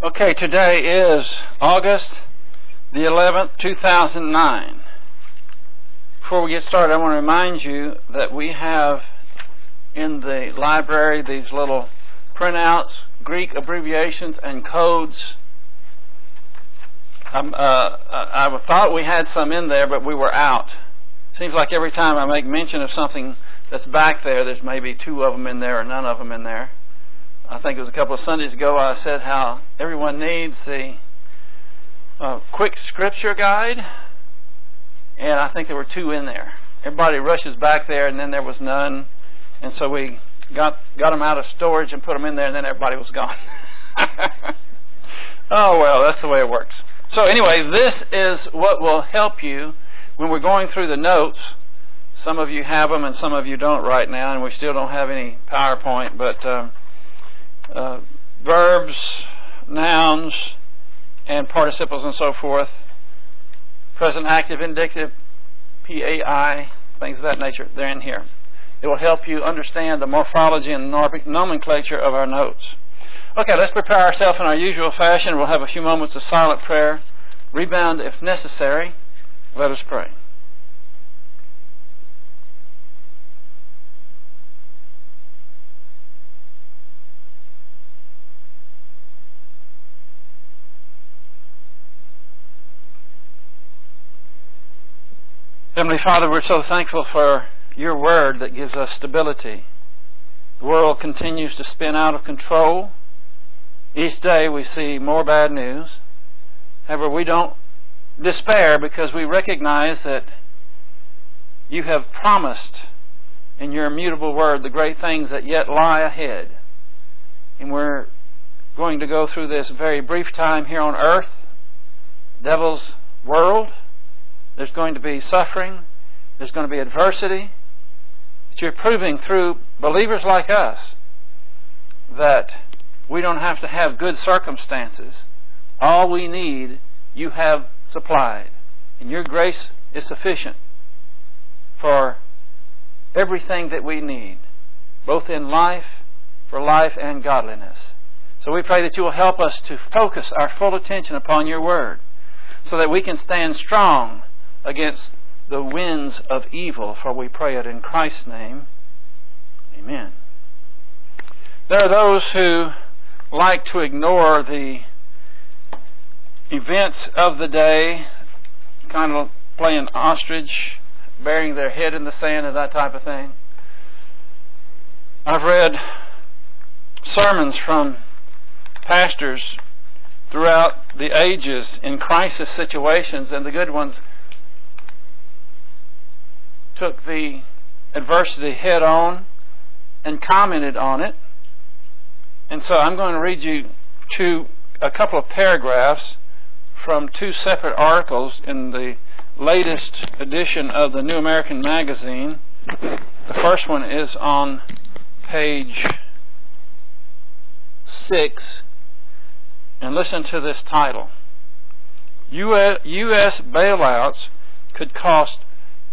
Okay, today is August the 11th, 2009. Before we get started, I want to remind you that we have in the library these little printouts, Greek abbreviations and codes. I thought we had some in there, but we were out. Seems like every time I make mention of something that's back there, there's maybe two of them in there or none of them in there. I think it was a couple of Sundays ago I said how everyone needs the quick scripture guide, and I think there were two in there. Everybody rushes back there, and then there was none, and so we got them out of storage and put them in there, and then everybody was gone. Oh well, that's the way it works. So anyway, this is what will help you when we're going through the notes. Some of you have them and some of you don't right now, and we still don't have any PowerPoint, but verbs, nouns, and participles and so forth, present active, indicative, PAI, things of that nature, they're in here. It will help you understand the morphology and nomenclature of our notes. Okay, let's prepare ourselves in our usual fashion. We'll have a few moments of silent prayer, rebound if necessary. Let us pray. Heavenly Father, we're so thankful for your word that gives us stability. The world continues to spin out of control. Each day we see more bad news. However, we don't despair because we recognize that you have promised in your immutable word the great things that yet lie ahead. And we're going to go through this very brief time here on earth, devil's world. There's going to be suffering. There's going to be adversity. But you're proving through believers like us that we don't have to have good circumstances. All we need, you have supplied. And your grace is sufficient for everything that we need, both in life, for life and godliness. So we pray that you will help us to focus our full attention upon your word so that we can stand strong against the winds of evil, for we pray it in Christ's name. Amen. There are those who like to ignore the events of the day, kind of playing ostrich, burying their head in the sand and that type of thing. I've read sermons from pastors throughout the ages in crisis situations, and the good ones took the adversity head on and commented on it. And so I'm going to read you a couple of paragraphs from two separate articles in the latest edition of the New American Magazine. The first one is on page 6, and listen to this title. U.S. bailouts could cost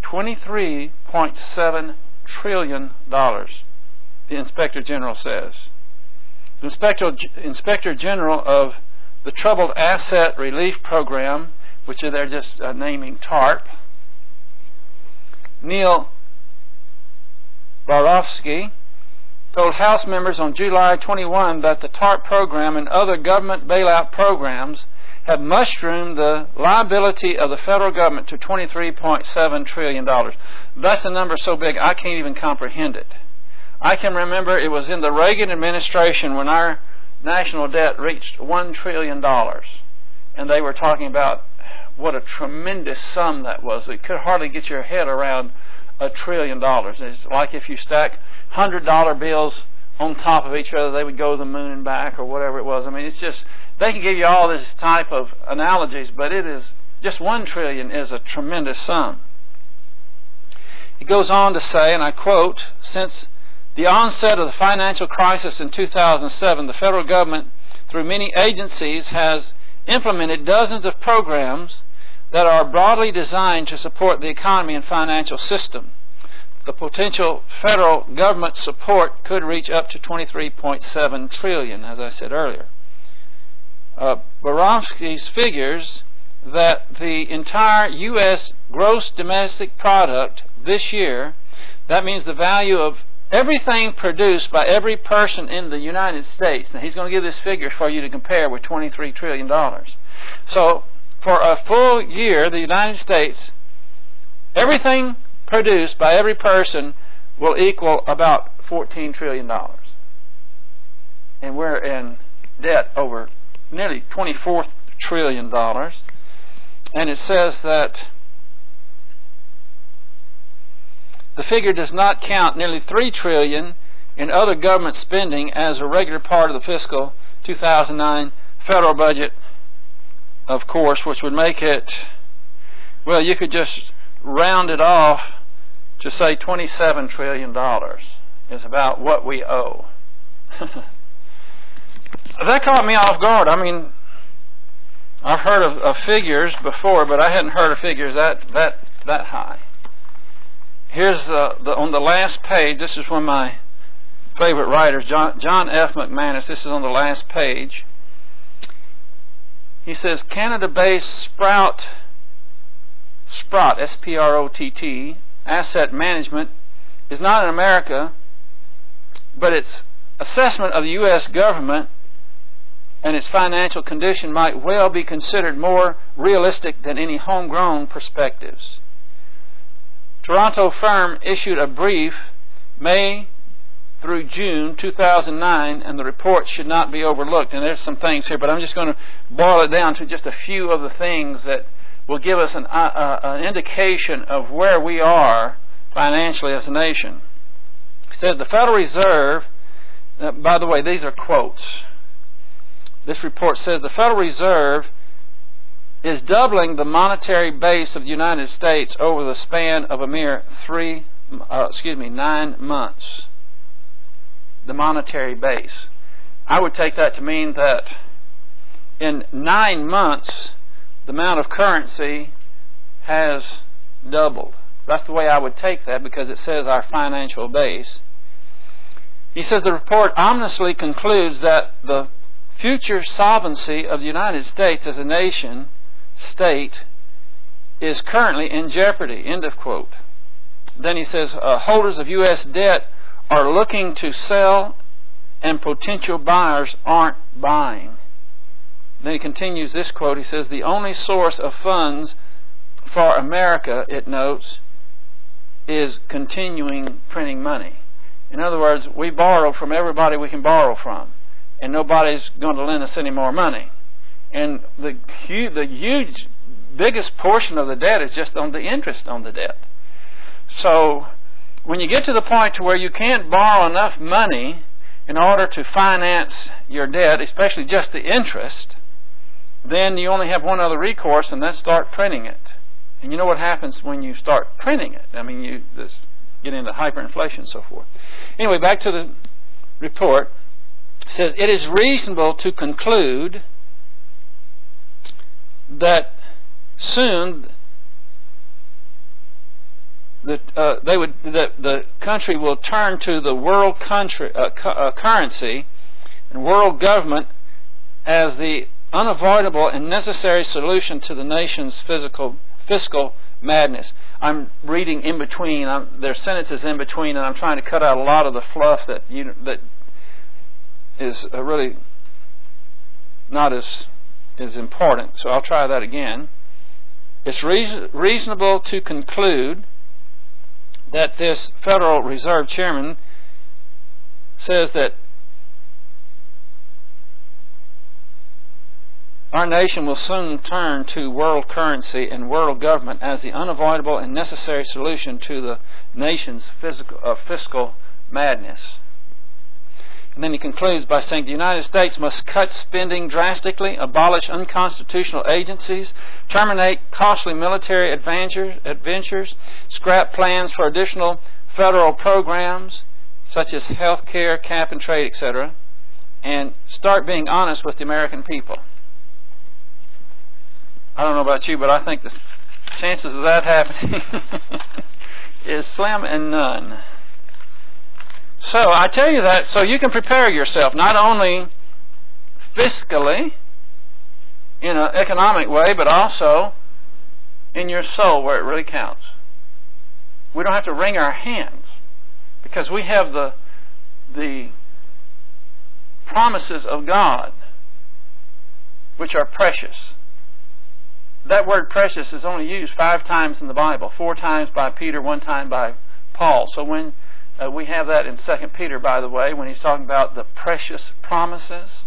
$23.7 trillion, the Inspector General says. The Inspector General of the Troubled Asset Relief Program, which they're just naming TARP, Neil Barofsky, told House members on July 21 that the TARP program and other government bailout programs have mushroomed the liability of the federal government to $23.7 trillion. That's a number so big I can't even comprehend it. I can remember it was in the Reagan administration when our national debt reached $1 trillion. And they were talking about what a tremendous sum that was. You could hardly get your head around $1 trillion. It's like if you stack $100 bills on top of each other, they would go to the moon and back or whatever it was. I mean, it's just, they can give you all this type of analogies, but it is, just $1 trillion is a tremendous sum. He goes on to say, and I quote, since the onset of the financial crisis in 2007, the federal government, through many agencies, has implemented dozens of programs that are broadly designed to support the economy and financial system. The potential federal government support could reach up to $23.7 trillion, as I said earlier. Borowski's figures that the entire U.S. gross domestic product this year, that means the value of everything produced by every person in the United States. Now, he's going to give this figure for you to compare with $23 trillion. So, for a full year, the United States, everything produced by every person will equal about $14 trillion. And we're in debt over nearly $24 trillion. And it says that the figure does not count nearly $3 trillion in other government spending as a regular part of the fiscal 2009 federal budget, of course, which would make it, well, you could just round it off to say $27 trillion is about what we owe. That caught me off guard. I mean, I've heard of figures before, but I hadn't heard of figures that high. Here's on the last page. This is one of my favorite writers, John F. McManus. This is on the last page. He says, Canada-based Sprott, S-P-R-O-T-T, asset management is not in America, but its assessment of the U.S. government and its financial condition might well be considered more realistic than any homegrown perspectives. Toronto firm issued a brief May through June 2009, and the report should not be overlooked. And there's some things here, but I'm just going to boil it down to just a few of the things that will give us an indication of where we are financially as a nation. It says the Federal Reserve, by the way, these are quotes. This report says the Federal Reserve is doubling the monetary base of the United States over the span of a mere 9 months. The monetary base. I would take that to mean that in 9 months, the amount of currency has doubled. That's the way I would take that, because it says our financial base. He says the report ominously concludes that the future solvency of the United States as a nation state is currently in jeopardy. End of quote. Then he says holders of U.S. debt are looking to sell and potential buyers aren't buying. Then he continues this quote. He says the only source of funds for America, it notes, is continuing printing money. In other words, we borrow from everybody we can borrow from, and nobody's going to lend us any more money. And the huge, biggest portion of the debt is just on the interest on the debt. So when you get to the point to where you can't borrow enough money in order to finance your debt, especially just the interest, then you only have one other recourse, and that's start printing it. And you know what happens when you start printing it? I mean, you get into hyperinflation and so forth. Anyway, back to the report. It says, it is reasonable to conclude that soon the country will turn to the world currency and world government as the unavoidable and necessary solution to the nation's fiscal madness. I'm reading in between. There's sentences in between, and I'm trying to cut out a lot of the fluff that is really not as important. So I'll try that again. It's reasonable to conclude that this Federal Reserve Chairman says that our nation will soon turn to world currency and world government as the unavoidable and necessary solution to the nation's fiscal madness. And then he concludes by saying the United States must cut spending drastically, abolish unconstitutional agencies, terminate costly military adventures, scrap plans for additional federal programs such as health care, cap and trade, etc., and start being honest with the American people. I don't know about you, but I think the chances of that happening is slim and none. So I tell you that so you can prepare yourself, not only fiscally, in an economic way, but also in your soul where it really counts. We don't have to wring our hands because we have the promises of God, which are precious. That word precious is only used 5 times in the Bible, 4 times by Peter, 1 time by Paul. So when we have that in 2 Peter, by the way, when he's talking about the precious promises,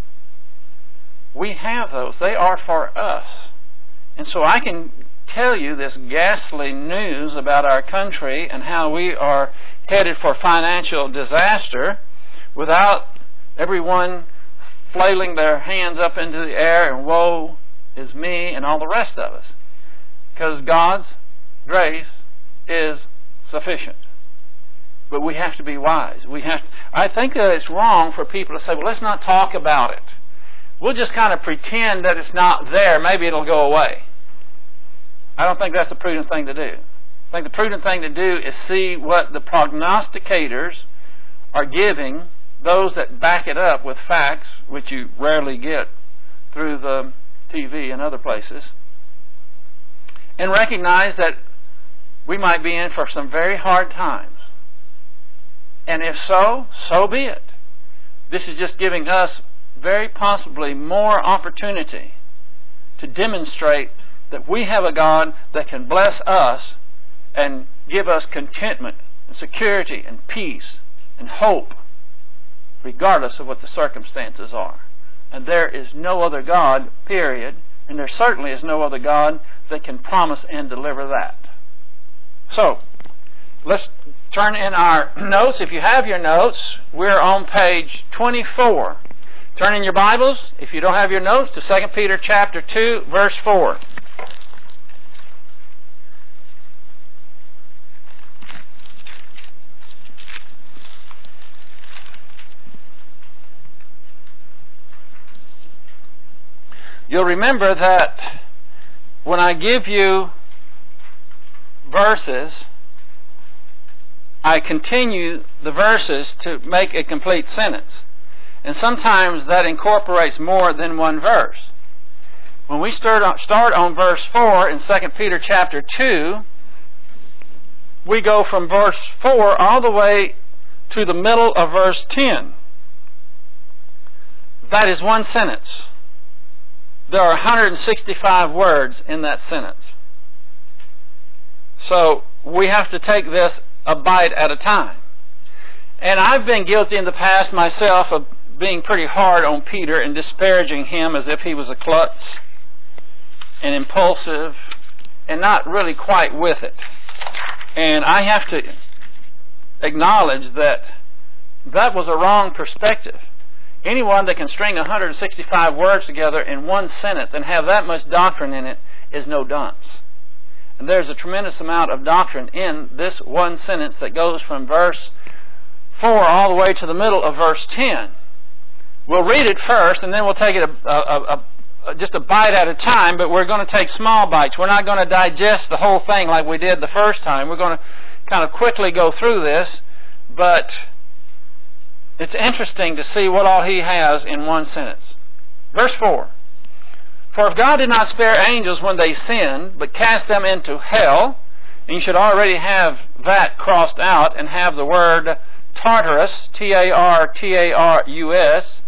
we have those. They are for us. And so I can tell you this ghastly news about our country and how we are headed for financial disaster without everyone flailing their hands up into the air and woe is me and all the rest of us. Because God's grace is sufficient. But we have to be wise. I think that it's wrong for people to say, well, let's not talk about it. We'll just kind of pretend that it's not there. Maybe it'll go away. I don't think that's the prudent thing to do. I think the prudent thing to do is see what the prognosticators are giving, those that back it up with facts, which you rarely get through the TV and other places, and recognize that we might be in for some very hard times. And if so, so be it. This is just giving us very possibly more opportunity to demonstrate that we have a God that can bless us and give us contentment and security and peace and hope, regardless of what the circumstances are. And there is no other God, period, and there certainly is no other God that can promise and deliver that. So, let's turn in our notes. If you have your notes, we're on page 24. Turn in your Bibles, if you don't have your notes, to 2 Peter chapter 2, verse 4. You'll remember that when I give you verses, I continue the verses to make a complete sentence. And sometimes that incorporates more than one verse. When we start on verse 4 in 2 Peter chapter 2, we go from verse 4 all the way to the middle of verse 10. That is one sentence. There are 165 words in that sentence. So we have to take this a bite at a time. And I've been guilty in the past myself of being pretty hard on Peter and disparaging him as if he was a klutz and impulsive and not really quite with it. And I have to acknowledge that that was a wrong perspective. Anyone that can string 165 words together in one sentence and have that much doctrine in it is no dunce. And there's a tremendous amount of doctrine in this one sentence that goes from verse 4 all the way to the middle of verse 10. We'll read it first, and then we'll take it just a bite at a time, but we're going to take small bites. We're not going to digest the whole thing like we did the first time. We're going to kind of quickly go through this, but it's interesting to see what all he has in one sentence. Verse 4. For if God did not spare angels when they sinned, but cast them into hell, and you should already have that crossed out and have the word Tartarus, Tartarus,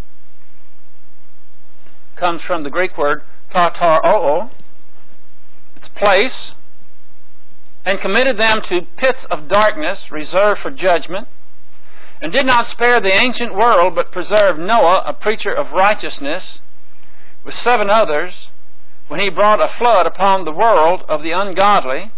comes from the Greek word tartaroo, its place, and committed them to pits of darkness reserved for judgment, and did not spare the ancient world, but preserved Noah, a preacher of righteousness, with 7 others, when he brought a flood upon the world of the ungodly.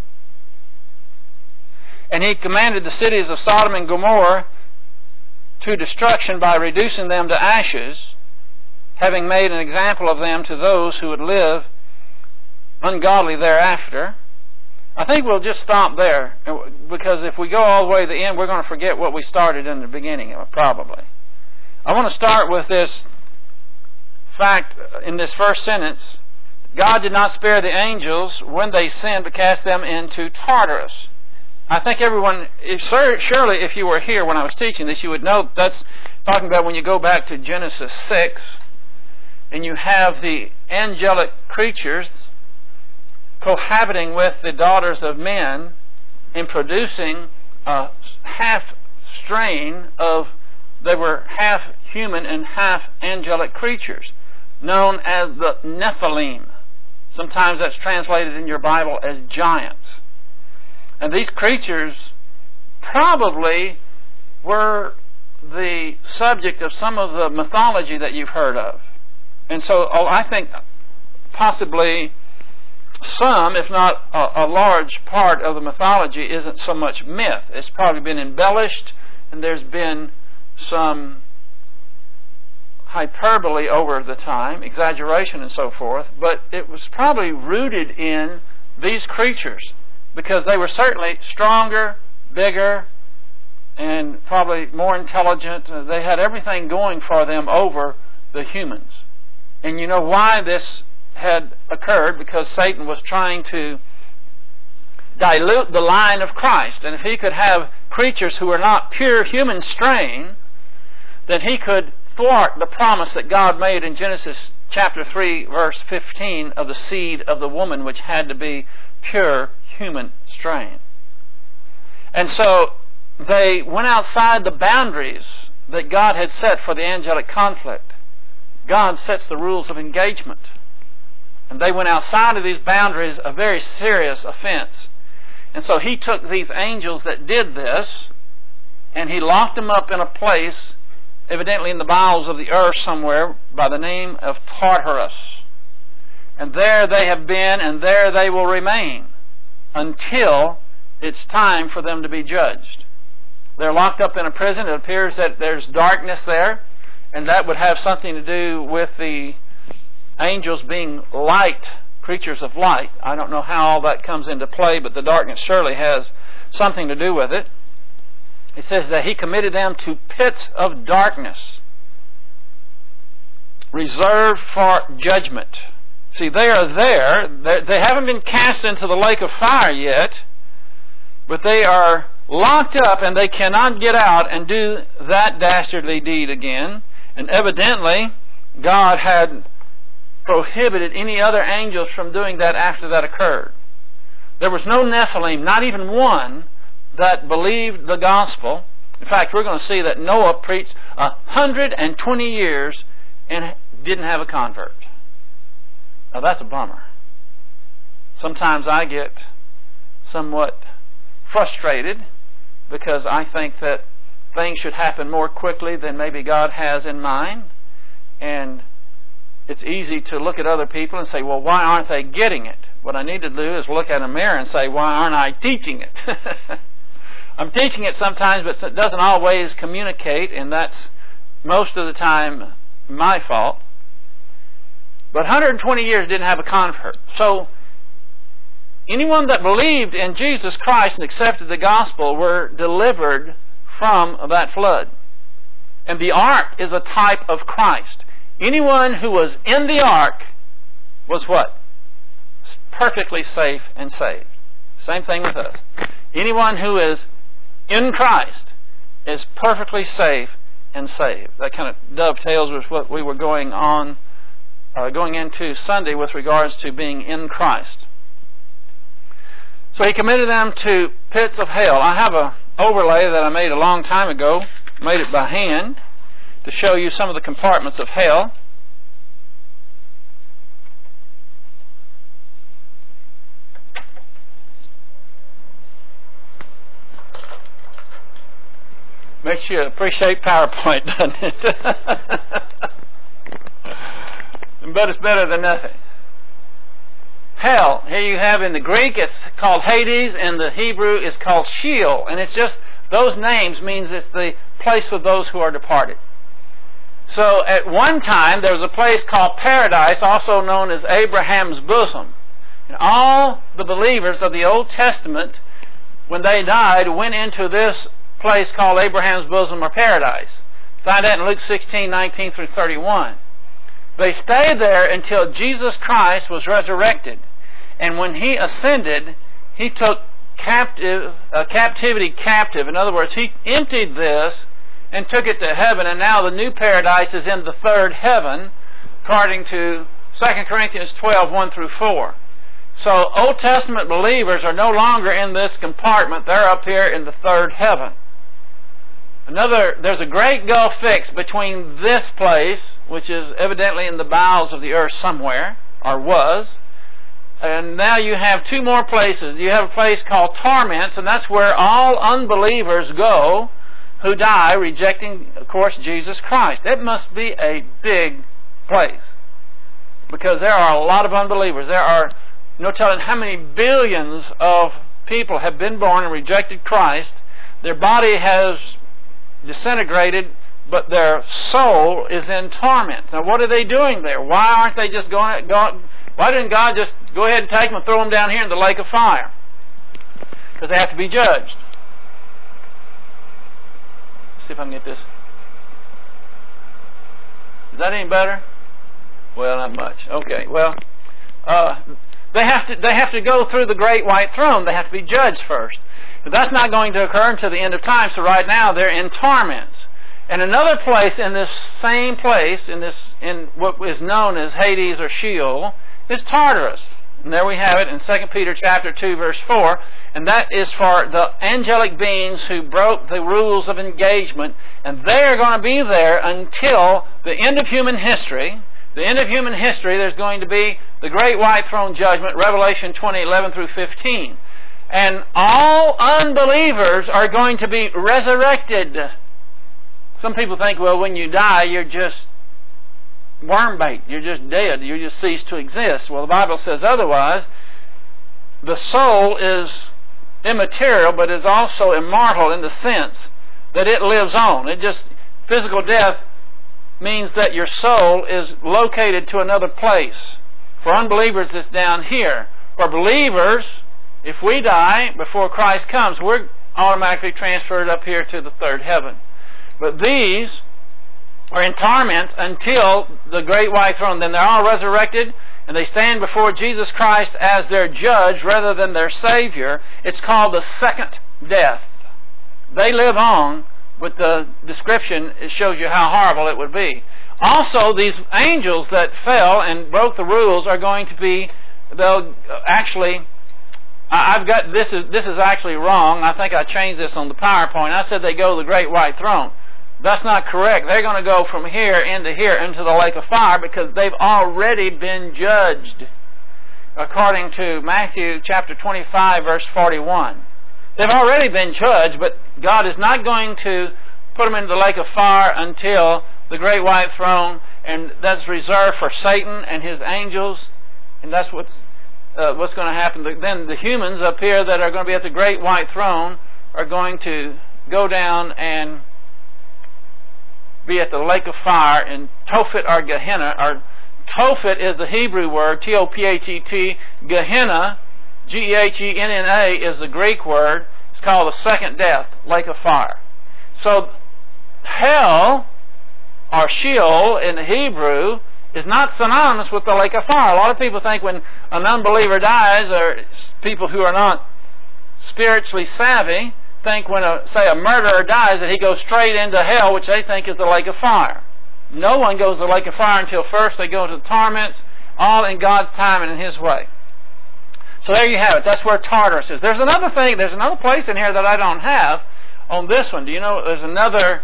And he commanded the cities of Sodom and Gomorrah to destruction by reducing them to ashes, having made an example of them to those who would live ungodly thereafter. I think we'll just stop there, because if we go all the way to the end, we're going to forget what we started in the beginning, probably. I want to start with this fact in this first sentence. God did not spare the angels when they sinned, but cast them into Tartarus. I think everyone, surely if you were here when I was teaching this, you would know that's talking about when you go back to Genesis 6, and you have the angelic creatures cohabiting with the daughters of men and producing a half strain of, they were half human and half angelic creatures, known as the Nephilim. Sometimes that's translated in your Bible as giants. And these creatures probably were the subject of some of the mythology that you've heard of. And so I think possibly some, if not a large part of the mythology, isn't so much myth. It's probably been embellished, and there's been some hyperbole over the time, exaggeration and so forth, but it was probably rooted in these creatures because they were certainly stronger, bigger, and probably more intelligent. They had everything going for them over the humans. And you know why this had occurred? Because Satan was trying to dilute the line of Christ. And if he could have creatures who were not pure human strain, then he could thwart the promise that God made in Genesis chapter 3, verse 15, of the seed of the woman, which had to be pure human strain. And so they went outside the boundaries that God had set for the angelic conflict. God sets the rules of engagement. And they went outside of these boundaries, a very serious offense. And so he took these angels that did this, and he locked them up in a place, evidently in the bowels of the earth somewhere, by the name of Tartarus. And there they have been, and there they will remain, until it's time for them to be judged. They're locked up in a prison. It appears that there's darkness there, and that would have something to do with the angels being light, creatures of light. I don't know how all that comes into play, but the darkness surely has something to do with it. It says that he committed them to pits of darkness, reserved for judgment. See, they are there. They haven't been cast into the lake of fire yet, but they are locked up and they cannot get out and do that dastardly deed again. And evidently, God had prohibited any other angels from doing that after that occurred. There was no Nephilim, not even one, that believed the gospel. In fact, we're going to see that Noah preached 120 years and didn't have a convert. Now that's a bummer. Sometimes I get somewhat frustrated because I think that things should happen more quickly than maybe God has in mind. And it's easy to look at other people and say, well, why aren't they getting it? What I need to do is look at a mirror and say, why aren't I teaching it? I'm teaching it sometimes, but it doesn't always communicate, and that's most of the time my fault. But 120 years didn't have a convert. So anyone that believed in Jesus Christ and accepted the gospel were delivered from that flood. And the ark is a type of Christ. Anyone who was in the ark was what? Perfectly safe and saved. Same thing with us. Anyone who is in Christ is perfectly safe and saved. That kind of dovetails with what we were going into Sunday with regards to being in Christ. So he committed them to pits of hell. I have an overlay that I made a long time ago, made it by hand, to show you some of the compartments of hell. Makes you appreciate PowerPoint, doesn't it? But it's better than nothing. Hell, here you have in the Greek, it's called Hades, and the Hebrew is called Sheol. And it's just, those names means it's the place of those who are departed. So at one time, there was a place called Paradise, also known as Abraham's bosom. And all the believers of the Old Testament, when they died, went into this place called Abraham's bosom or Paradise. Find that in Luke 16:19 through 31. They stayed there until Jesus Christ was resurrected. And when He ascended, He took captivity captive. In other words, He emptied this and took it to heaven, and now the new paradise is in the third heaven, according to 2 Corinthians 12, 1 through 4. So Old Testament believers are no longer in this compartment. They're up here in the third heaven. There's a great gulf fixed between this place, which is evidently in the bowels of the earth somewhere, or was, and now you have two more places. You have a place called torments, and that's where all unbelievers go who die rejecting, of course, Jesus Christ. It must be a big place, because there are a lot of unbelievers. There are no telling how many billions of people have been born and rejected Christ. Their body has disintegrated, but their soul is in torment. Now, what are they doing there? Why aren't they just going? Why didn't God just go ahead and take them and throw them down here in the lake of fire? Because they have to be judged. Let's see if I can get this. Is that any better? Well, not much. Okay. Well, they have to go through the great white throne. They have to be judged first. But that's not going to occur until the end of time. So right now they're in torments. And another place in this same place, in what is known as Hades or Sheol, is Tartarus. And there we have it in 2 Peter chapter 2, verse 4. And that is for the angelic beings who broke the rules of engagement. And they are going to be there until the end of human history. The end of human history, there's going to be the great white throne judgment, Revelation 20, 11 through 15. And all unbelievers are going to be resurrected. Some people think, well, when you die, you're just worm bait. You're just dead. You just cease to exist. Well, the Bible says otherwise. The soul is immaterial, but is also immortal in the sense that it lives on. Physical death means that your soul is located to another place. For unbelievers, it's down here. For believers, if we die before Christ comes, we're automatically transferred up here to the third heaven. But these are in torment until the great white throne. Then they're all resurrected, and they stand before Jesus Christ as their judge rather than their Savior. It's called the second death. They live on, but the description, it shows you how horrible it would be. Also, these angels that fell and broke the rules are going to be, they'll actually, this is actually wrong. I think I changed this on the PowerPoint. I said they go to the great white throne. That's not correct. They're going to go from here into the lake of fire, because they've already been judged, according to Matthew chapter 25, verse 41. They've already been judged, but God is not going to put them into the lake of fire until the great white throne, and that's reserved for Satan and his angels, and that's what's going to happen. Then the humans up here that are going to be at the great white throne are going to go down and be at the lake of fire in Tophet or Gehenna. Or Tophet is the Hebrew word, T-O-P-H-E-T. Gehenna, G-E-H-E-N-N-A, is the Greek word. It's called the second death, lake of fire. So hell, or Sheol in the Hebrew, is not synonymous with the lake of fire. A lot of people think when an unbeliever dies, or people who are not spiritually savvy, think when, say, a murderer dies that he goes straight into hell, which they think is the lake of fire. No one goes to the lake of fire until first they go to the torments, all in God's time and in His way. So there you have it. That's where Tartarus is. There's another place in here that I don't have on this one. Do you know there's another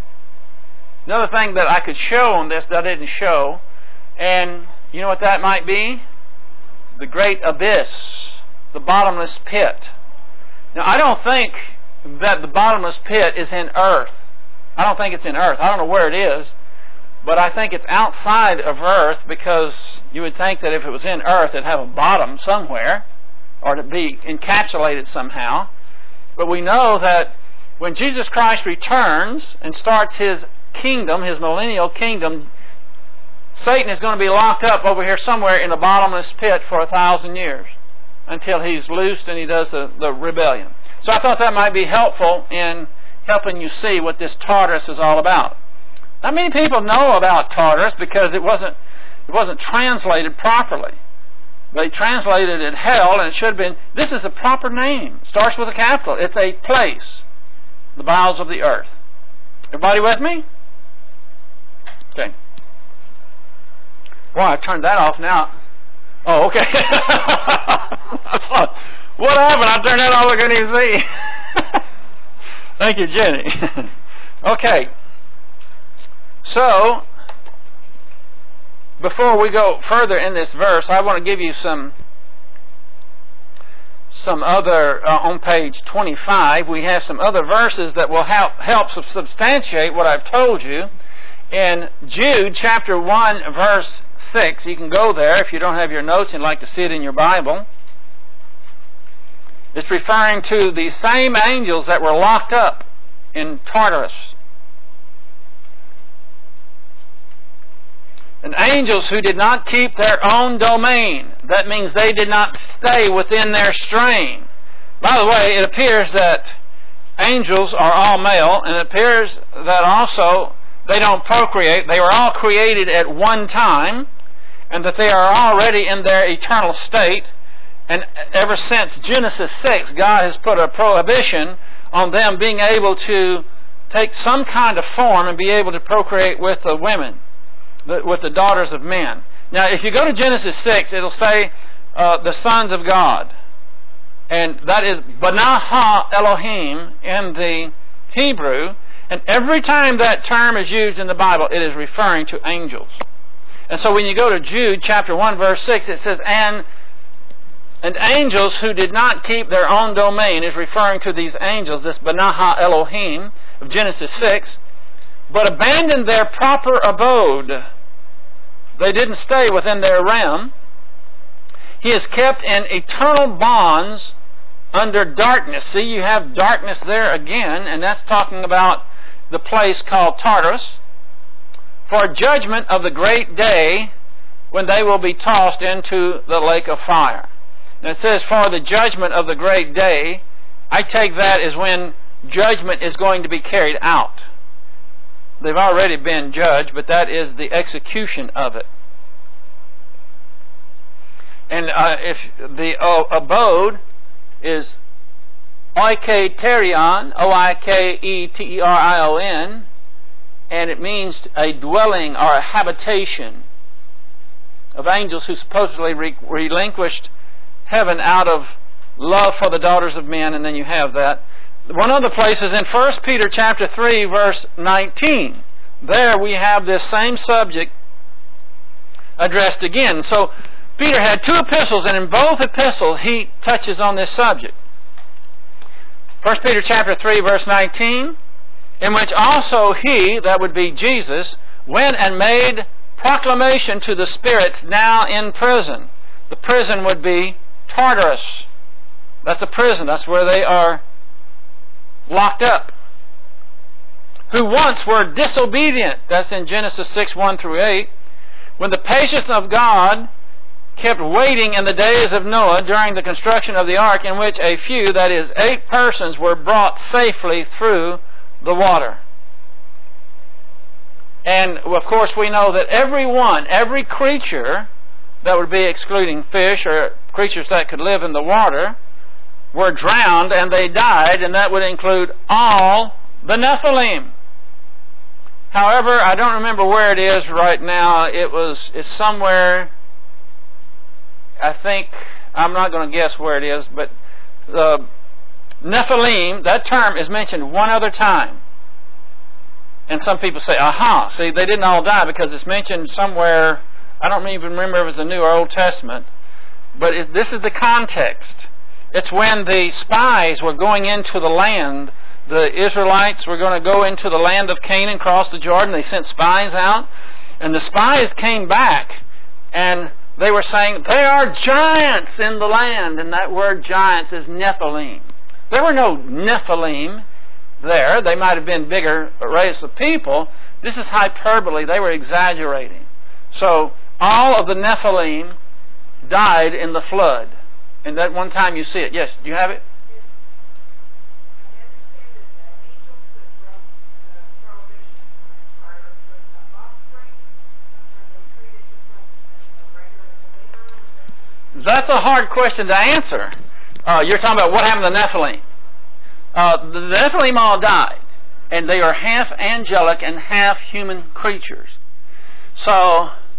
thing that I could show on this that I didn't show? And you know what that might be? The great abyss, the bottomless pit. Now, I don't think that the bottomless pit is in earth. I don't think it's in earth. I don't know where it is, but I think it's outside of earth, because you would think that if it was in earth, it'd have a bottom somewhere, or to be encapsulated somehow. But we know that when Jesus Christ returns and starts His kingdom, His millennial kingdom, Satan is going to be locked up over here somewhere in the bottomless pit for 1,000 years until he's loosed and he does the rebellion. So I thought that might be helpful in helping you see what this Tartarus is all about. Not many people know about Tartarus because it wasn't translated properly. They translated it hell, and it should have been, this is a proper name. It starts with a capital. It's a place, the bowels of the earth. Everybody with me? Okay. Well, I turned that off now. Oh, okay. What happened? I turned that off. I couldn't even see. Thank you, Jenny. Okay. So, before we go further in this verse, I want to give you some other, on page 25, we have some other verses that will help substantiate what I've told you. In Jude chapter 1, verse 6, you can go there if you don't have your notes and like to see it in your Bible. It's referring to the same angels that were locked up in Tartarus. And angels who did not keep their own domain. That means they did not stay within their strain. By the way, it appears that angels are all male, and it appears that also they don't procreate. They were all created at one time, and that they are already in their eternal state. And ever since Genesis 6, God has put a prohibition on them being able to take some kind of form and be able to procreate with the women, with the daughters of men. Now, if you go to Genesis 6, it'll say the sons of God. And that is Banaha Elohim in the Hebrew. And every time that term is used in the Bible, it is referring to angels. And so when you go to Jude chapter 1, verse 6, it says, And angels who did not keep their own domain, is referring to these angels, this Banaha Elohim of Genesis 6, but abandoned their proper abode. They didn't stay within their realm. He is kept in eternal bonds under darkness. See, you have darkness there again, and that's talking about the place called Tartarus, for judgment of the great day when they will be tossed into the lake of fire. And it says, for the judgment of the great day, I take that as when judgment is going to be carried out. They've already been judged, but that is the execution of it. And if the abode is oiketerion, Oiketerion, and it means a dwelling or a habitation of angels who supposedly relinquished heaven out of love for the daughters of men, and then you have that. One other place is in 1 Peter chapter 3, verse 19. There we have this same subject addressed again. So Peter had two epistles, and in both epistles he touches on this subject. 1 Peter chapter 3, verse 19, in which also he, that would be Jesus, went and made proclamation to the spirits now in prison. The prison would be Tartarus. That's a prison. That's where they are locked up. Who once were disobedient. That's in Genesis 6, 1 through 8. When the patience of God kept waiting in the days of Noah during the construction of the ark, in which a few, that is 8 persons, were brought safely through the water. And of course we know that every creature, that would be excluding fish or creatures that could live in the water, were drowned and they died, and that would include all the Nephilim. However, I don't remember where it is right now. It's somewhere, I think, I'm not going to guess where it is, but the Nephilim, that term is mentioned one other time. And some people say, aha, see, they didn't all die because it's mentioned somewhere. I don't even remember if it was the New or Old Testament. But this is the context. It's when the spies were going into the land. The Israelites were going to go into the land of Canaan, cross the Jordan. They sent spies out. And the spies came back, and they were saying, there are giants in the land. And that word giants is Nephilim. There were no Nephilim there. They might have been bigger race of people. This is hyperbole. They were exaggerating. So all of the Nephilim died in the flood. And that one time you see it. Yes, do you have it? That's a hard question to answer. You're talking about what happened to the Nephilim. The Nephilim all died. And they are half angelic and half human creatures. So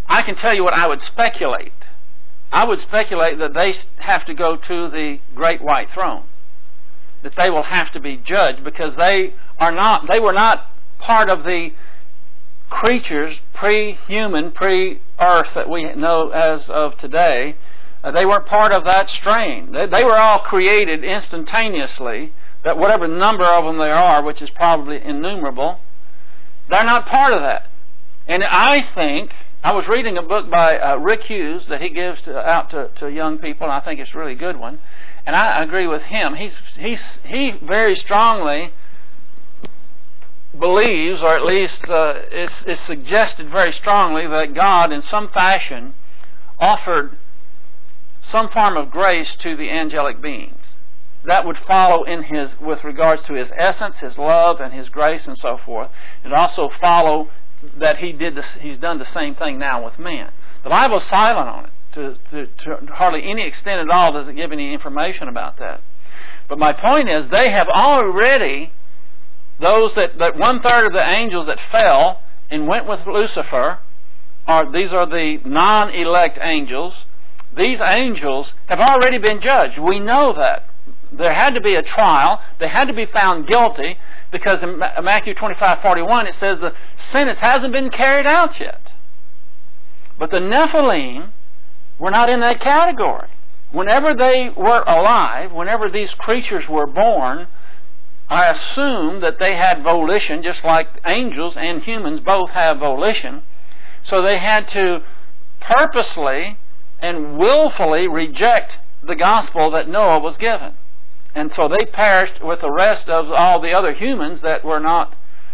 I can tell you what I would speculate. I would speculate that they have to go to the great white throne. That they will have to be judged because they were not part of the creatures pre-human, pre-earth that we know as of today. They weren't part of that strain. They were all created instantaneously, that whatever number of them there are, which is probably innumerable, they're not part of that. And I think, I was reading a book by Rick Hughes that he gives out to young people, and I think it's a really good one. And I agree with him. He very strongly believes, or at least it's suggested very strongly, that God in some fashion offered some form of grace to the angelic beings. That would follow with regards to His essence, His love, and His grace, and so forth. It also follow that He's done the same thing now with man. The Bible's silent on it. To hardly any extent at all does it give any information about that. But my point is, they have already, those that 1/3 of the angels that fell and went with Lucifer, these are the non-elect angels. These angels have already been judged. We know that. There had to be a trial. They had to be found guilty because in Matthew 25:41 it says the sentence hasn't been carried out yet. But the Nephilim were not in that category. Whenever they were alive, whenever these creatures were born, I assume that they had volition, just like angels and humans both have volition. So they had to purposely and willfully reject the gospel that Noah was given. And so they perished with the rest of all the other humans that were not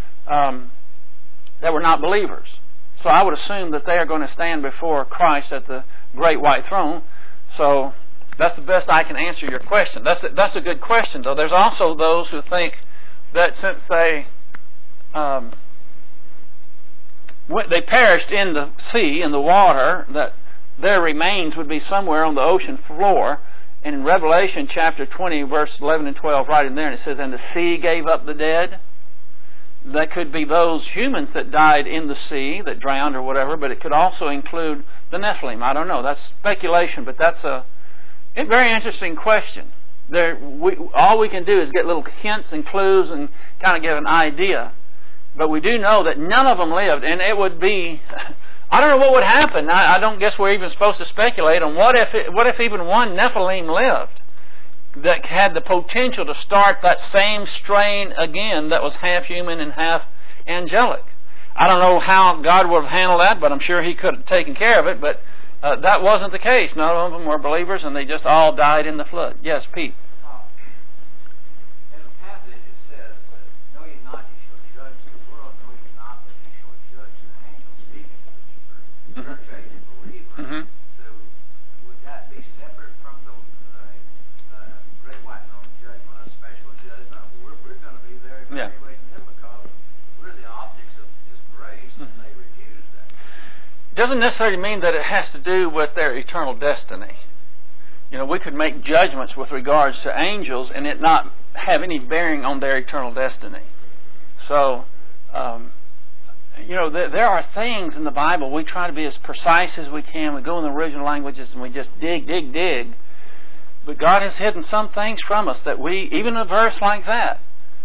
believers. So I would assume that they are going to stand before Christ at the great white throne. So that's the best I can answer your question. That's a good question, though. There's also those who think that since they perished in the sea, in the water, that their remains would be somewhere on the ocean floor. And in Revelation chapter 20, verse 11 and 12, right in there, and it says, "And the sea gave up the dead." That could be those humans that died in the sea, that drowned or whatever, but it could also include the Nephilim. I don't know. That's speculation, but that's a very interesting question. All we can do is get little hints and clues and kind of give an idea. But we do know that none of them lived, and it would be... I don't know what would happen. I don't guess we're even supposed to speculate on what if even one Nephilim lived that had the potential to start that same strain again that was half human and half angelic. I don't know how God would have handled that, but I'm sure He could have taken care of it. But that wasn't the case. None of them were believers, and they just all died in the flood. Yes, Pete. In the passage it says, "Know ye not ye shall judge the world, know ye not that ye shall judge the angels," speaking to the church age believer. Mm-hmm. So would that be separate from the great white throne judgment, a special judgment? We're going to be there evaluating them because we're the objects of His grace, and they refuse that. Doesn't necessarily mean that it has to do with their eternal destiny. You know, we could make judgments with regards to angels and it not have any bearing on their eternal destiny. So, there are things in the Bible, we try to be as precise as we can. We go in the original languages and we just dig. But God has hidden some things from us that even a verse like that,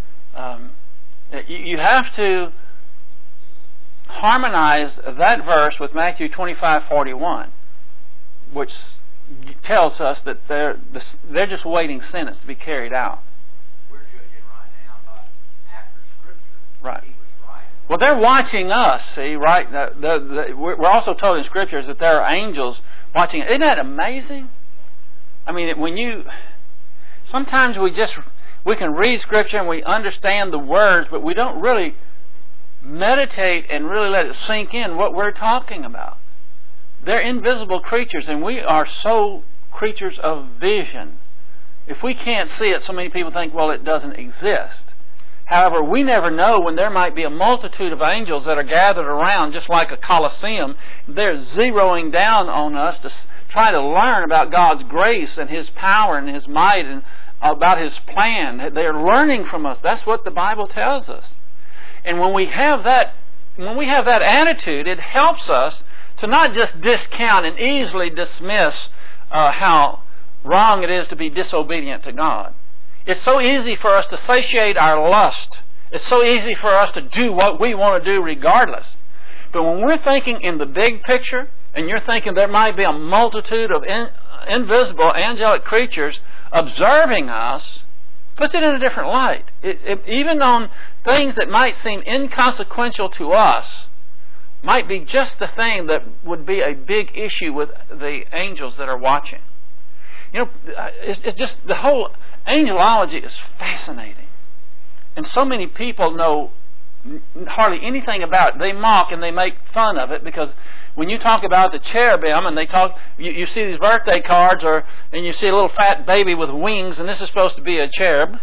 you have to harmonize that verse with Matthew 25:41, which tells us that they're just waiting sentence to be carried out. We're judging right now by after Scripture. Right. He was right. Well, they're watching us, see, right? We're also told in Scriptures that there are angels watching. Isn't that amazing? I mean, sometimes we can read Scripture and we understand the words, but we don't really meditate and really let it sink in what we're talking about. They're invisible creatures, and we are so creatures of vision. If we can't see it, so many people think, well, it doesn't exist. However, we never know when there might be a multitude of angels that are gathered around, just like a coliseum. They're zeroing down on us to try to learn about God's grace and His power and His might and about His plan. They're learning from us. That's what the Bible tells us. And when we have that attitude, it helps us to not just discount and easily dismiss how wrong it is to be disobedient to God. It's so easy for us to satiate our lust. It's so easy for us to do what we want to do regardless. But when we're thinking in the big picture, and you're thinking there might be a multitude of invisible angelic creatures observing us, puts it in a different light. Even on things that might seem inconsequential to us, might be just the thing that would be a big issue with the angels that are watching. You know, it's just the whole angelology is fascinating. And so many people know hardly anything about it. They mock and they make fun of it because when you talk about the cherubim and you see these birthday cards and you see a little fat baby with wings and this is supposed to be a cherub.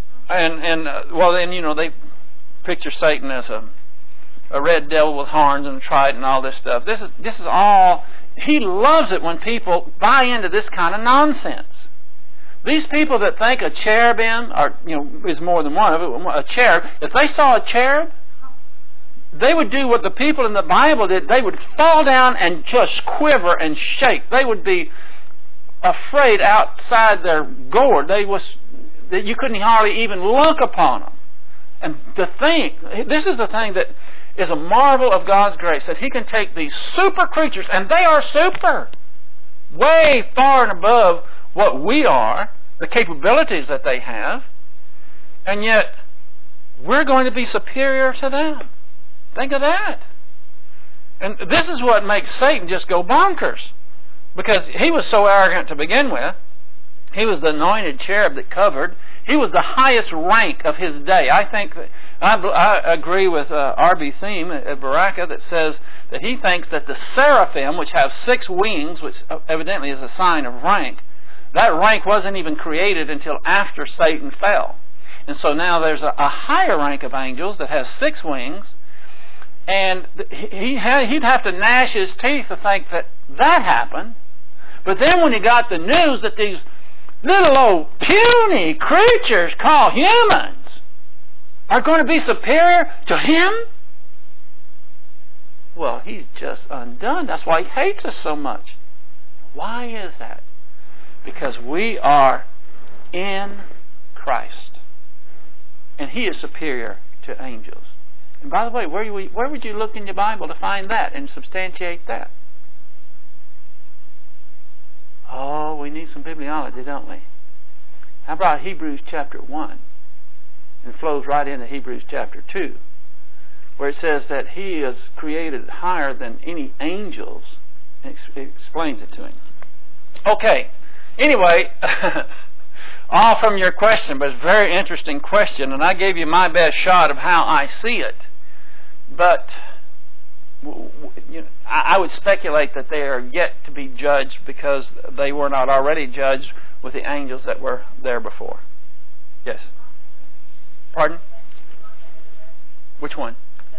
And they picture Satan as a red devil with horns and a trident and all this stuff. This is all, he loves it when people buy into this kind of nonsense. These people that think a cherubim is more than one of it, a cherub, if they saw a cherub, they would do what the people in the Bible did. They would fall down and just quiver and shake. They would be afraid outside their gourd. You couldn't hardly even look upon them. And this is the thing that is a marvel of God's grace, that He can take these super creatures, and they are super, way far and above what we are, the capabilities that they have, and yet we're going to be superior to them. Think of that. And this is what makes Satan just go bonkers, because he was so arrogant to begin with. He was the anointed cherub that covered. He was the highest rank of his day. I think that I agree with R.B. Thiem at Baraka that says that he thinks that the seraphim, which have 6 wings, which evidently is a sign of rank, that rank wasn't even created until after Satan fell. And so now there's a higher rank of angels that has 6 wings, and he'd have to gnash his teeth to think that happened. But then when he got the news that these little old puny creatures called humans are going to be superior to him, well, he's just undone. That's why he hates us so much. Why is that? Because we are in Christ. And He is superior to angels. And by the way, where would you look in your Bible to find that and substantiate that? Oh, we need some bibliology, don't we? How about Hebrews chapter 1? It flows right into Hebrews chapter 2, where it says that He is created higher than any angels. It explains it to him. Okay. Anyway, all from your question, but it's a very interesting question, and I gave you my best shot of how I see it. But I would speculate that they are yet to be judged because they were not already judged with the angels that were there before. Yes. Pardon? Which one?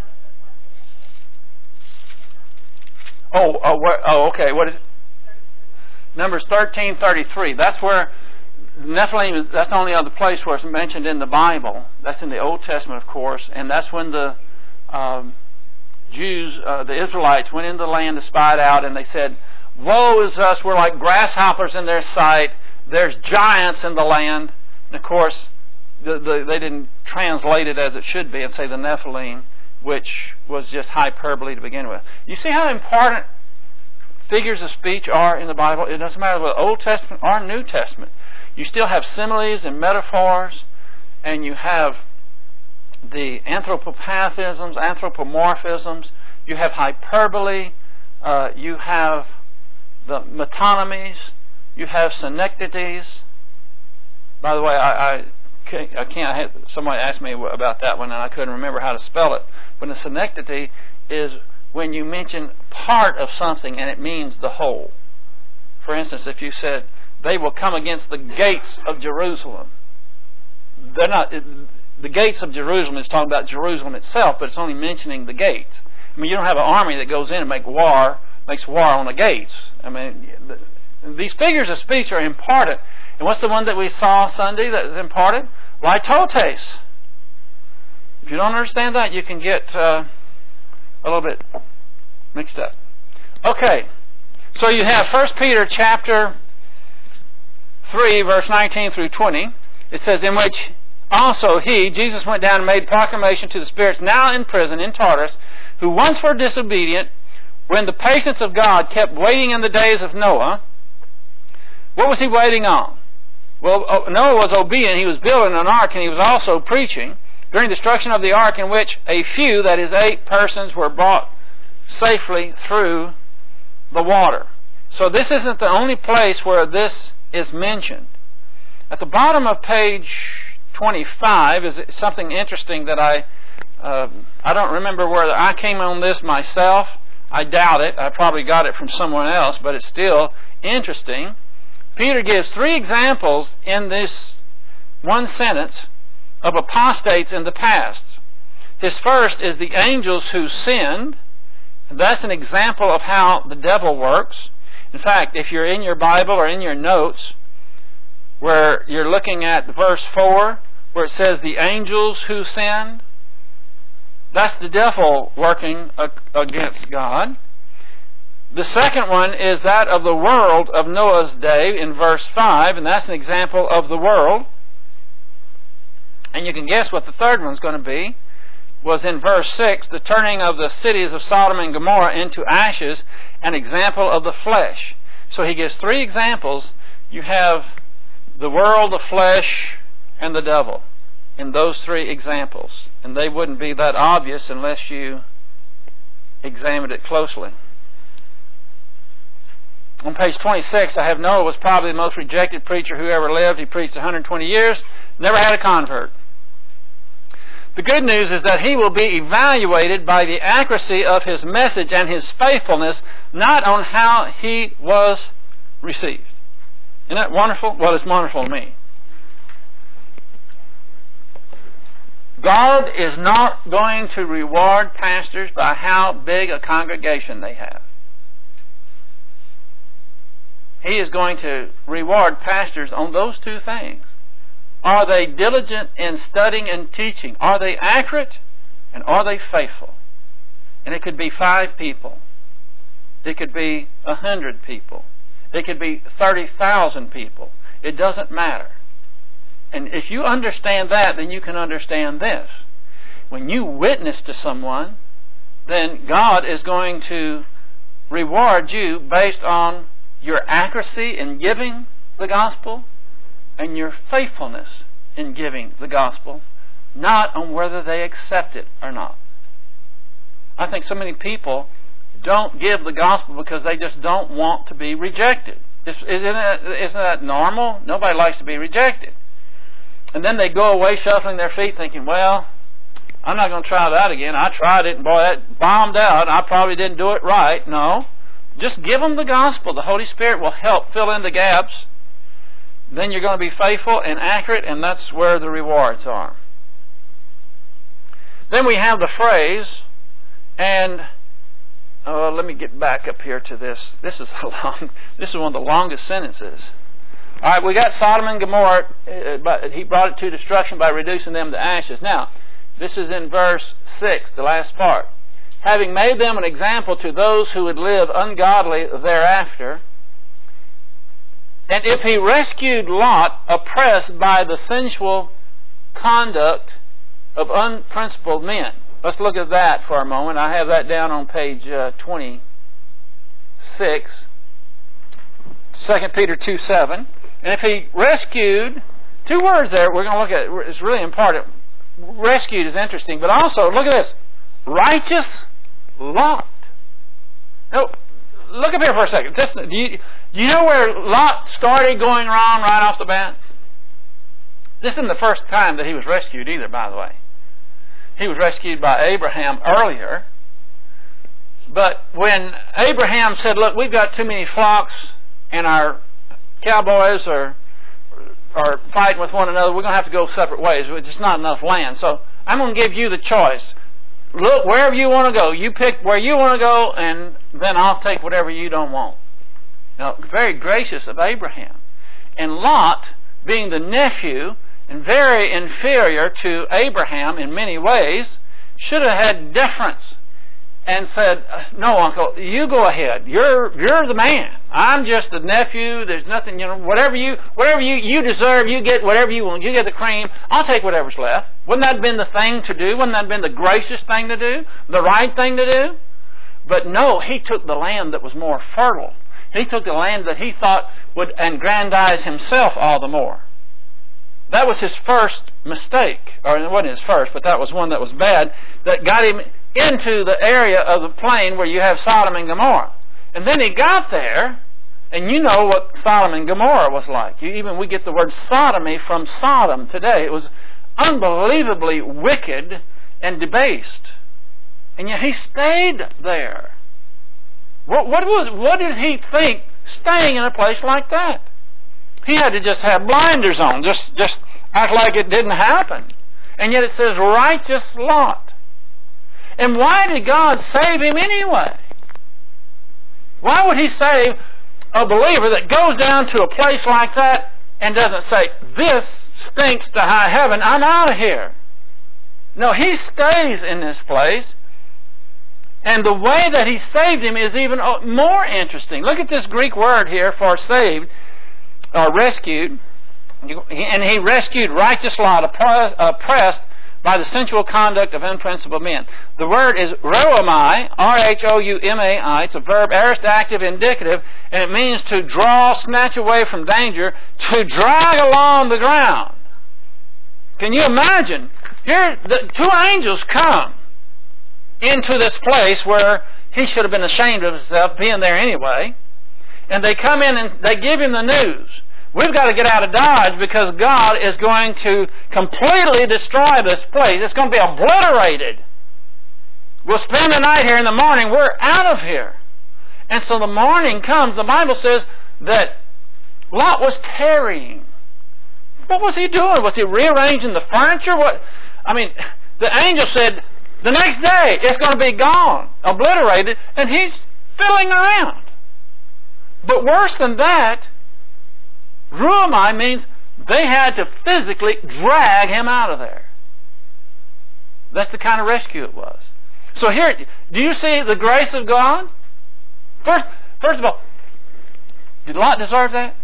Okay. What is it? Numbers 13:33. That's where Nephilim is. That's the only other place where it's mentioned in the Bible. That's in the Old Testament, of course, and that's when the Jews, the Israelites, went into the land to spy it out, and they said, "Woe is us! We're like grasshoppers in their sight. There's giants in the land." And of course, they didn't translate it as it should be and say the Nephilim, which was just hyperbole to begin with. You see how important figures of speech are in the Bible? It doesn't matter whether Old Testament or New Testament. You still have similes and metaphors, and you have the anthropopathisms, anthropomorphisms. You have hyperbole. You have the metonymies. You have synecdoches. By the way, I can't. Somebody asked me about that one, and I couldn't remember how to spell it. But a synecdoche is when you mention part of something and it means the whole. For instance, if you said, "They will come against the gates of Jerusalem," they're not. The gates of Jerusalem is talking about Jerusalem itself, but it's only mentioning the gates. I mean, you don't have an army that goes in and makes war on the gates. I mean, these figures of speech are important. And what's the one that we saw Sunday that is important? Litotes. If you don't understand that, you can get a little bit mixed up. Okay, so you have 1 Peter chapter 3, verse 19 through 20. It says, in which also he, Jesus, went down and made proclamation to the spirits now in prison in Tartarus, who once were disobedient, when the patience of God kept waiting in the days of Noah. What was he waiting on? Well, Noah was obedient. He was building an ark, and he was also preaching during destruction of the ark, in which a few, that is 8 persons, were brought safely through the water. So this isn't the only place where this is mentioned. At the bottom of page 25 is something interesting that I don't remember whether I came on this myself. I doubt it. I probably got it from someone else, but it's still interesting. Peter gives 3 examples in this one sentence of apostates in the past. His first is the angels who sinned. That's an example of how the devil works. In fact, if you're in your Bible or in your notes, where you're looking at verse 4, where it says the angels who sinned, that's the devil working against God. The second one is that of the world of Noah's day in verse 5, and that's an example of the world. And you can guess what the third one's going to be. Was in verse 6, the turning of the cities of Sodom and Gomorrah into ashes, an example of the flesh. So he gives 3 examples. You have the world, the flesh, and the devil in those 3 examples. And they wouldn't be that obvious unless you examined it closely. On page 26, I have Noah was probably the most rejected preacher who ever lived. He preached 120 years, never had a convert. The good news is that he will be evaluated by the accuracy of his message and his faithfulness, not on how he was received. Isn't that wonderful? Well, it's wonderful to me. God is not going to reward pastors by how big a congregation they have. He is going to reward pastors on those 2 things. Are they diligent in studying and teaching? Are they accurate? And are they faithful? And it could be 5 people. It could be 100 people. It could be 30,000 people. It doesn't matter. And if you understand that, then you can understand this. When you witness to someone, then God is going to reward you based on your accuracy in giving the gospel and your faithfulness in giving the gospel, not on whether they accept it or not. I think so many people don't give the gospel because they just don't want to be rejected. Isn't that normal? Nobody likes to be rejected. And then they go away shuffling their feet thinking, well, I'm not going to try that again. I tried it and boy, that bombed out. I probably didn't do it right. No. Just give them the gospel. The Holy Spirit will help fill in the gaps. Then you're going to be faithful and accurate, and that's where the rewards are. Then we have the phrase, and let me get back up here to this. This is one of the longest sentences. All right, we got Sodom and Gomorrah, but he brought it to destruction by reducing them to ashes. Now, this is in verse 6, the last part. Having made them an example to those who would live ungodly thereafter. And if he rescued Lot, oppressed by the sensual conduct of unprincipled men. Let's look at that for a moment. I have that down on page 26. 2 Peter 2:7. And if he rescued, 2 words there we're going to look at. It's really important. Rescued is interesting, but also, look at this. Righteous Lot. Now, look up here for a second. Do you know where Lot started going wrong right off the bat? This isn't the first time that he was rescued either, by the way. He was rescued by Abraham earlier. But when Abraham said, look, we've got too many flocks and our cowboys are fighting with one another, we're going to have to go separate ways. There's just not enough land. So I'm going to give you the choice. Look, wherever you want to go, you pick where you want to go, and then I'll take whatever you don't want. Now, very gracious of Abraham. And Lot, being the nephew and very inferior to Abraham in many ways, should have had deference and said, "No, Uncle, you go ahead. You're the man. I'm just the nephew. There's nothing, whatever you deserve, you get whatever you want. You get the cream. I'll take whatever's left." Wouldn't that have been the thing to do? Wouldn't that have been the gracious thing to do? The right thing to do? But no, he took the land that was more fertile. He took the land that he thought would aggrandize himself all the more. That was his first mistake. Or it wasn't his first, but that was one that was bad, that got him into the area of the plain where you have Sodom and Gomorrah. And then he got there, and you know what Sodom and Gomorrah was like. We get the word sodomy from Sodom today. It was unbelievably wicked and debased. And yet he stayed there. What did he think staying in a place like that? He had to just have blinders on, just act like it didn't happen. And yet it says righteous Lot. And why did God save him anyway? Why would he save a believer that goes down to a place like that and doesn't say, "This stinks to high heaven, I'm out of here"? No, he stays in this place. And the way that he saved him is even more interesting. Look at this Greek word here for saved, or rescued. And he rescued righteous Lot, oppressed by the sensual conduct of unprincipled men. The word is rhoumai, R-H-O-U-M-A-I. It's a verb, aorist active indicative, and it means to draw, snatch away from danger, to drag along the ground. Can you imagine? Here, the two angels come into this place where he should have been ashamed of himself being there anyway. And they come in and they give him the news. We've got to get out of Dodge because God is going to completely destroy this place. It's going to be obliterated. We'll spend the night here. In the morning, we're out of here. And so the morning comes. The Bible says that Lot was tarrying. What was he doing? Was he rearranging the furniture? The angel said, the next day, it's going to be gone, obliterated, and he's fiddling around. But worse than that, rhoumai means they had to physically drag him out of there. That's the kind of rescue it was. So here, do you see the grace of God? First of all, did Lot deserve that?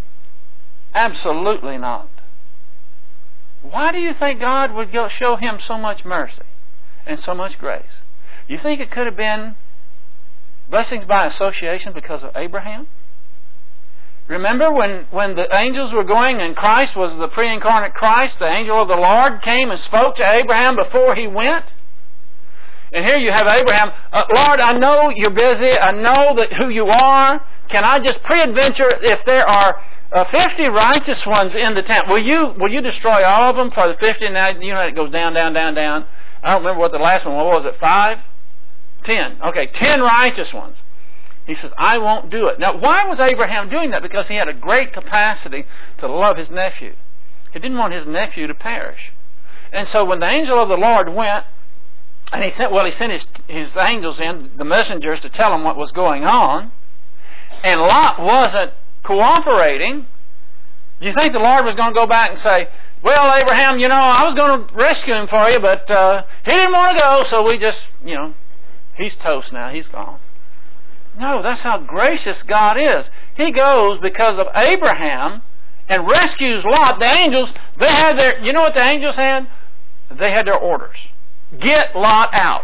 Absolutely not. Why do you think God would show him so much mercy and so much grace? You think it could have been blessings by association because of Abraham? Remember when the angels were going and Christ was the pre-incarnate Christ, the angel of the Lord came and spoke to Abraham before he went? And here you have Abraham, Lord, I know you're busy. I know who you are. Can I just pre-adventure if there are 50 righteous ones in the tent? Will you destroy all of them for the 50? Now, it goes down, down, down, down. I don't remember what the last one was. What was it, 5? 10. Okay, 10 righteous ones. He says, I won't do it. Now, why was Abraham doing that? Because he had a great capacity to love his nephew. He didn't want his nephew to perish. And so when the angel of the Lord went, and he sent his angels in, the messengers, to tell him what was going on, and Lot wasn't cooperating, do you think the Lord was going to go back and say, well, Abraham, I was going to rescue him for you, but he didn't want to go, so we just, he's toast now, he's gone. No, that's how gracious God is. He goes because of Abraham and rescues Lot. The angels, they had you know what the angels had? They had their orders. Get Lot out.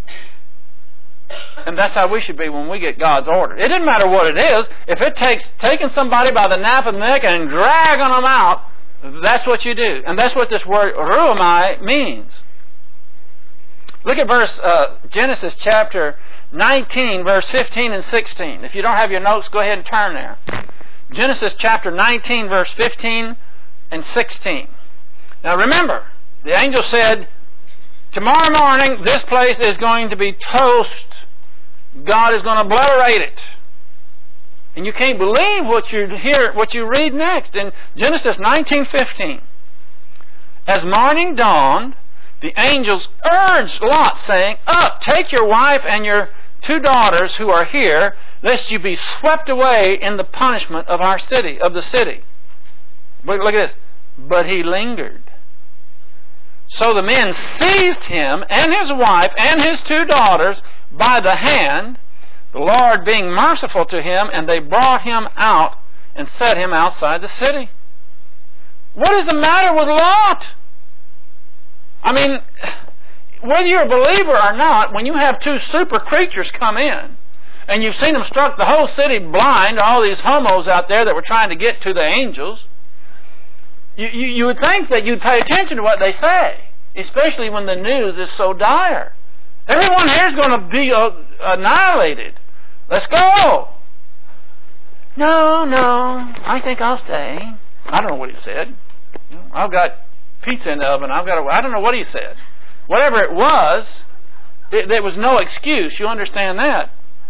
And that's how we should be when we get God's order. It doesn't matter what it is. If it takes taking somebody by the nape of the neck and dragging them out, that's what you do. And that's what this word rhoumai means. Look at Genesis chapter 19, verse 15 and 16. If you don't have your notes, go ahead and turn there. Genesis chapter 19, verse 15 and 16. Now remember, the angel said, tomorrow morning this place is going to be toast. God is going to obliterate it. And you can't believe what you read next in Genesis 19:15. As morning dawned, the angels urged Lot, saying, up, take your wife and your 2 daughters who are here, lest you be swept away in the punishment of the city. Look at this. But he lingered. So the men seized him and his wife and his 2 daughters, by the hand, the Lord being merciful to him, and they brought him out and set him outside the city. What is the matter with Lot? I mean, whether you're a believer or not, when you have two super creatures come in, and you've seen them struck the whole city blind, all these homos out there that were trying to get to the angels, you would think that you'd pay attention to what they say, especially when the news is so dire. Everyone here is going to be annihilated. Let's go. No, I think I'll stay. I don't know what he said. I've got pizza in the oven. I don't know what he said. Whatever it was, there was no excuse. You understand that?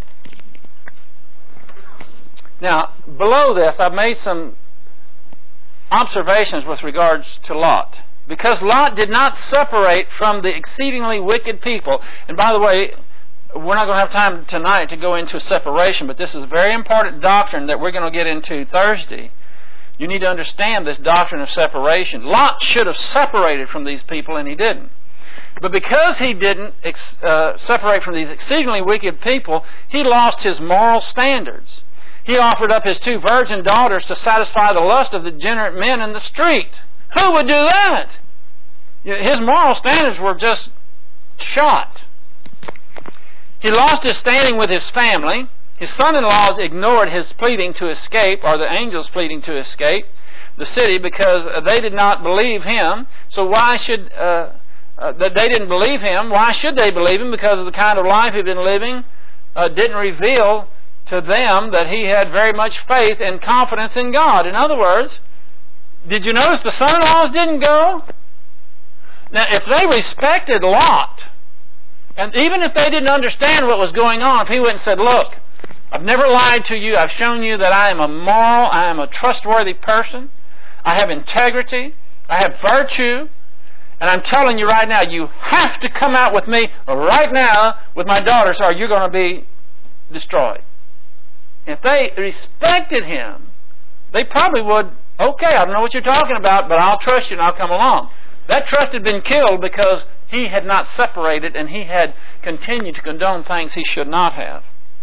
Now, below this, I've made some observations with regards to Lot. Because Lot did not separate from the exceedingly wicked people. And by the way, we're not going to have time tonight to go into separation, but this is a very important doctrine that we're going to get into Thursday. You need to understand this doctrine of separation. Lot should have separated from these people, and he didn't. But because he didn't separate from these exceedingly wicked people, he lost his moral standards. He offered up his 2 virgin daughters to satisfy the lust of the degenerate men in the street. Who would do that? His moral standards were just shot. He lost his standing with his family. His son-in-laws ignored his pleading to escape, or the angels' pleading to escape the city, because they did not believe him. So why should they didn't believe him? Why should they believe him? Because of the kind of life he'd been living didn't reveal to them that he had very much faith and confidence in God. In other words, did you notice the son-in-laws didn't go? Now, if they respected Lot, and even if they didn't understand what was going on, if he went and said, look, I've never lied to you, I've shown you that I am a moral, I am a trustworthy person, I have integrity, I have virtue, and I'm telling you right now, you have to come out with me right now with my daughters or you're going to be destroyed. If they respected him, they probably would, okay, I don't know what you're talking about, but I'll trust you and I'll come along. That trust had been killed because he had not separated and he had continued to condone things he should not have.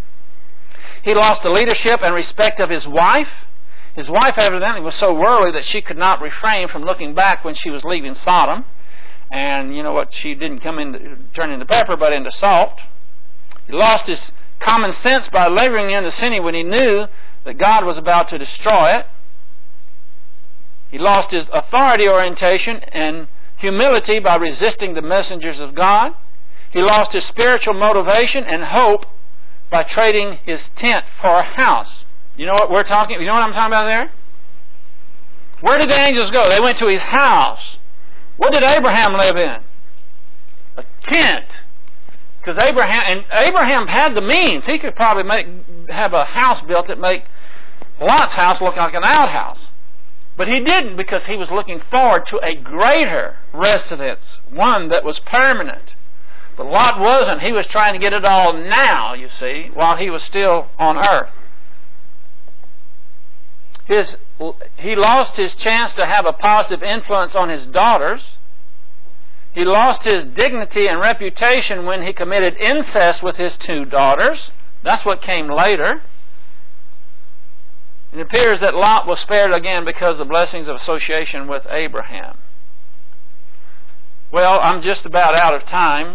He lost the leadership and respect of his wife. His wife evidently was so worldly that she could not refrain from looking back when she was leaving Sodom. And you know what? She didn't turn into pepper, but into salt. He lost his common sense by laboring in the city when he knew that God was about to destroy it. He lost his authority orientation and humility by resisting the messengers of God. He lost his spiritual motivation and hope by trading his tent for a house. You know what we're talking? You know what I'm talking about there? Where did the angels go? They went to his house. What did Abraham live in? A tent. Because Abraham had the means. He could probably have a house built that make Lot's house look like an outhouse. But he didn't, because he was looking forward to a greater residence, one that was permanent. But Lot wasn't. He was trying to get it all now, you see, while he was still on earth. He lost his chance to have a positive influence on his daughters. He lost his dignity and reputation when he committed incest with his 2 daughters. That's what came later. It appears that Lot was spared again because of the blessings of association with Abraham. Well, I'm just about out of time.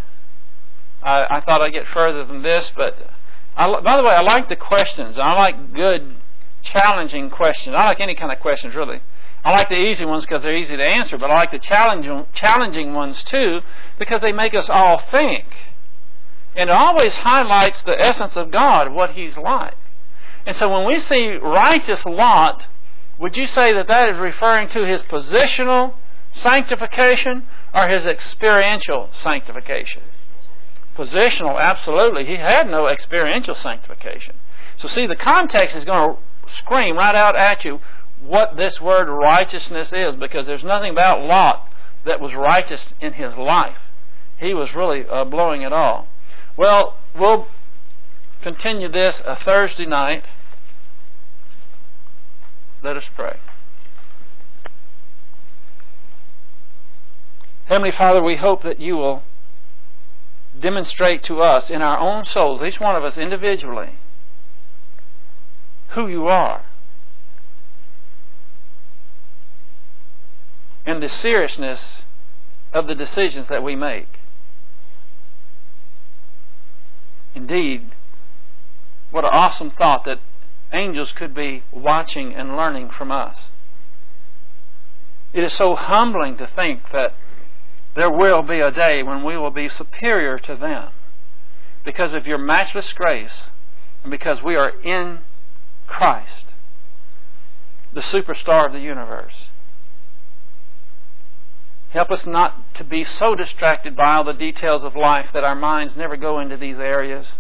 I thought I'd get further than this, but by the way, I like the questions. I like good, challenging questions. I like any kind of questions, really. I like the easy ones because they're easy to answer, but I like the challenging ones too because they make us all think. And it always highlights the essence of God, what He's like. And so when we see righteous Lot, would you say that that is referring to his positional sanctification or his experiential sanctification? Positional, absolutely. He had no experiential sanctification. So see, the context is going to scream right out at you what this word righteousness is, because there's nothing about Lot that was righteous in his life. He was really blowing it all. Well, we'll continue this Thursday night. Let us pray. Heavenly Father, we hope that you will demonstrate to us in our own souls, each one of us individually, who you are and the seriousness of the decisions that we make. Indeed, what an awesome thought that angels could be watching and learning from us. It is so humbling to think that there will be a day when we will be superior to them because of your matchless grace and because we are in Christ, the superstar of the universe. Help us not to be so distracted by all the details of life that our minds never go into these areas.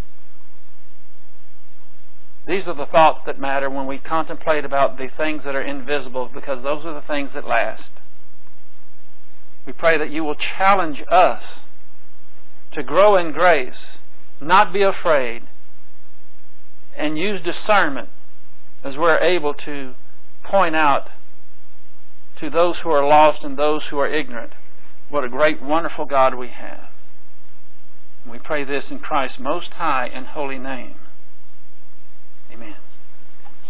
These are the thoughts that matter when we contemplate about the things that are invisible, because those are the things that last. We pray that you will challenge us to grow in grace, not be afraid, and use discernment as we're able to point out to those who are lost and those who are ignorant what a great, wonderful God we have. And we pray this in Christ's most high and holy name. Amen.